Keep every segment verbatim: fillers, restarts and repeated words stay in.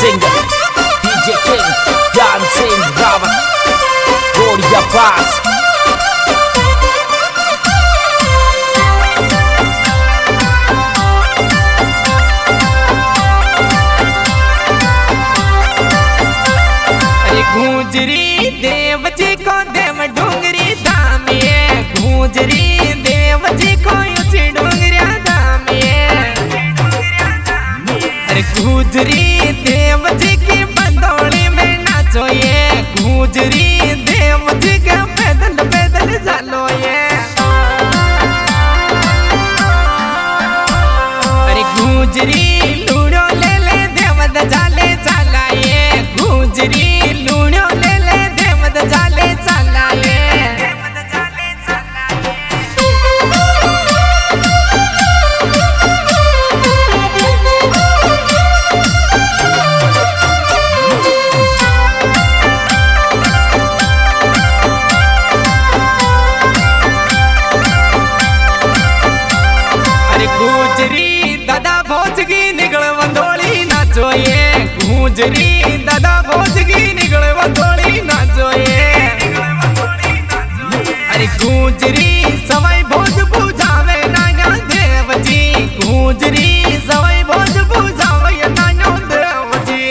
singer, D J King, dancing Ravan, Gloria Paz. अरे गूंजरी देव जी को देव डूंगरी धामिए, गूंजरी देव जी को ऊंची डूंगरिया धामिए। अरे गूंजरी देव जी की बंदोली में नाचो ये, गूंजरी देव जी के पैदल पैदल चलो ये। अरे गूंजरी लूड़ो ले ले देव जाले चला ये, गूंजरी लूड़ो ले ले देव जाले चला ये। गूंजरी दादा भोजगी निकल बंदोली नाचो ये, गूंजरी दादा भोजगी निकल बंदोली नाचो ये। अरे गूंजरी सवाई भोज पूजावे नाना देव जी, गूंजरी सवाई भोज पूजावे नाना देव जी।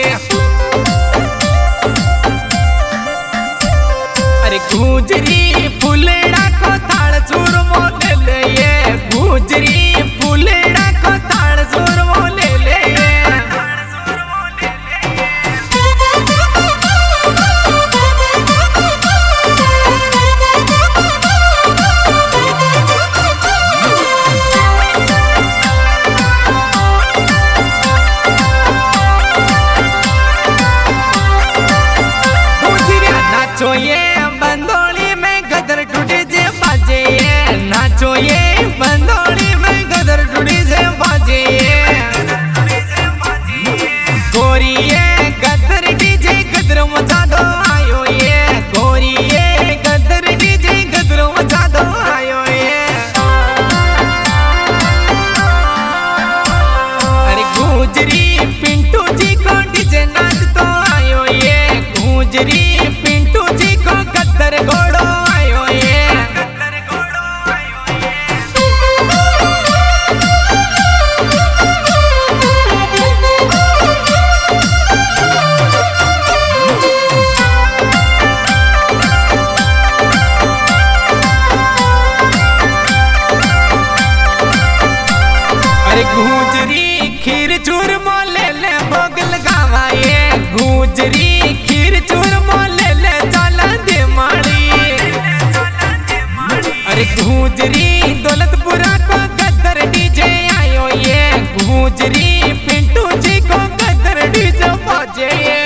अरे गूंजरी फुलेड़ा को थाल चूरमो ले ले ये, गूंजरी फुलेड़ा को थाल चूरमो ले ले ये। गूंजरिया नाचो ये बंदोली में गदर टूटे जे बाजे ये, नाचो ये बंदोली में गदर टूटे जे बाजे ये। गोरी ये गदर डीजे गदर मचा दो आयो ये, गोरी ये गदर डीजे गदर मचा दो आयो ये। अरे गूंजरी पिंटू जी को डीजे नाच तो आयो ये, गूंजरी पिंटू जी को गदर घोड़ो आयो ये। अरे गूंजरी खीर चूरमो ले ले भोग लगावा ये, गूंजरी खीर चूरमो ले ले चाला दे माड़ी। अरे गूंजरी दौलतपुरा को गदर डीजे आयो ये, गूंजरी पिंटू जी को गदर डीजे बाजे ये।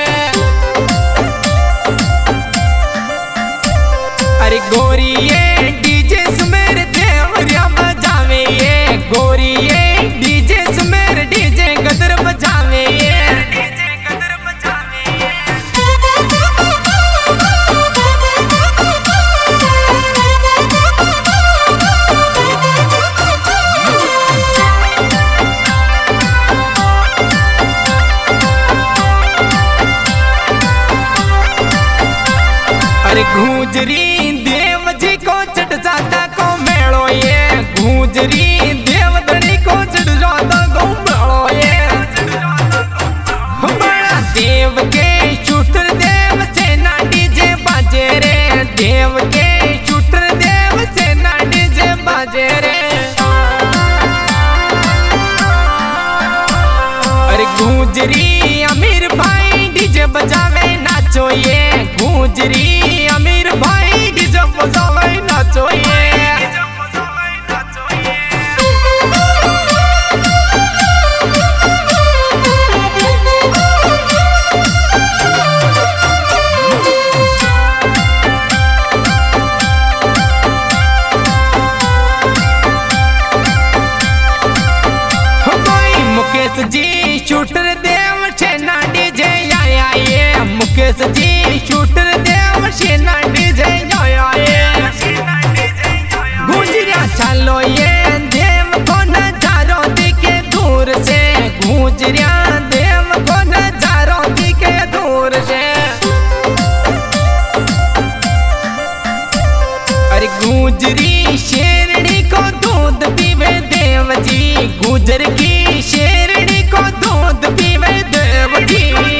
अरे गोरी ये डीजे सुमेर देवरिया बजावे ये, गोरी ये डीजे सुमेर डीजे गदर बजावे ये। अरे गूंजरी देव जी को चढ़ जाता को मेड़ो ये, गूंजरी देव धनी को चढ़ जाता को मेड़ो ये। बड़ा देव के शूटर देव से ना डीजे बाजे रे, देव के शूटर देव से ना डीजे बाजे रे। अरे गूंजरी अमीर भाई डीजे बजावे नाचो ये, गूंजरी अमीर भाई डीजे बजावे नाचो ये। मुकेश जी शूटर देव सेना डीजे आया ये, मुकेश जी शूटर देव सेना डीजे आया ये। गुजर की शेरनी को दूध पीवे देव जी।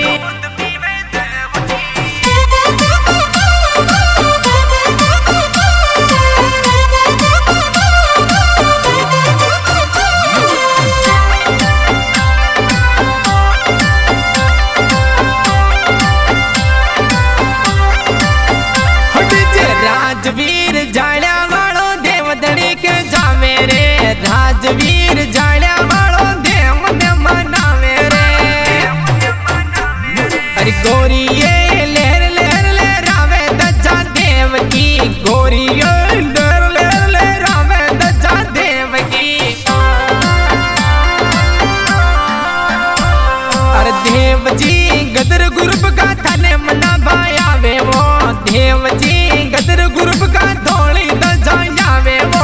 राजवीर जाड़ा वालो देव दड़ी के जावे रे, राजवीर जाड़ा वालो देव ने मनावे रे। अरे गोरी ये लहर लहर लहरावे दज्जा देव की, गोरी ये लहर लहर लहरावे दज्जा देव की। अरे देव जी गदर ग्रुप का थाने मना भाया वे वो, देव जी गदर ग्रुप का धोली दज्जा जावे वो।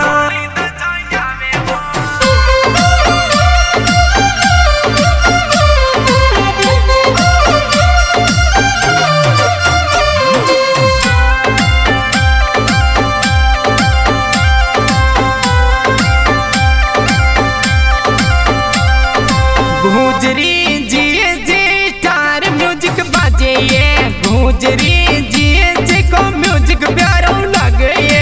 गुजरी जिए जी स्टार म्यूजिक बाजे ये, गुजरी जिए जी को म्यूजिक प्यारो लगे ये।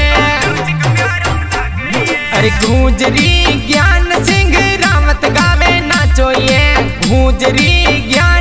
अरे गुजरी ज्ञान सिंह रावत गावे नाचो ये, गुजरी ज्ञान